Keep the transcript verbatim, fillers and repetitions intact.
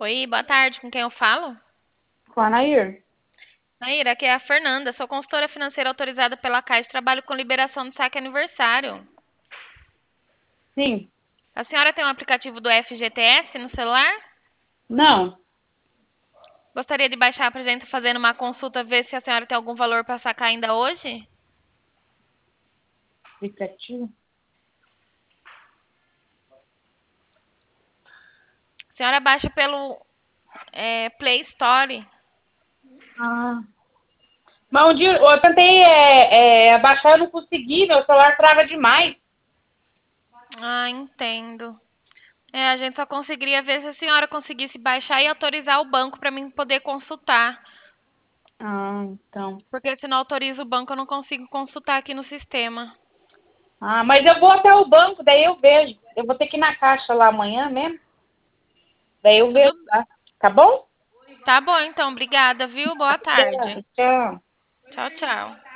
Oi, boa tarde, com quem eu falo? Com a Nair? Naira, aqui é a Fernanda, sou consultora financeira autorizada pela Caixa, trabalho com liberação de saque aniversário. Sim. A senhora tem um aplicativo do F G T S no celular? Não. Gostaria de baixar para a gente fazer uma consulta, ver se a senhora tem algum valor para sacar ainda hoje? Aplicativo? A senhora baixa pelo é, Play Store. Ah. Mas um dia eu tentei é, é, baixar, eu não consegui, meu celular trava demais. Ah, entendo. É, a gente só conseguiria ver se a senhora conseguisse baixar e autorizar o banco para mim poder consultar. Ah, então. Porque se não autoriza o banco, eu não consigo consultar aqui no sistema. Ah, mas eu vou até o banco, daí eu vejo. Eu vou ter que ir na caixa lá amanhã mesmo. Daí eu Tudo vejo lá. Tá bom? tá bom, então. Obrigada, viu? Boa tarde. Tchau. Tchau, tchau.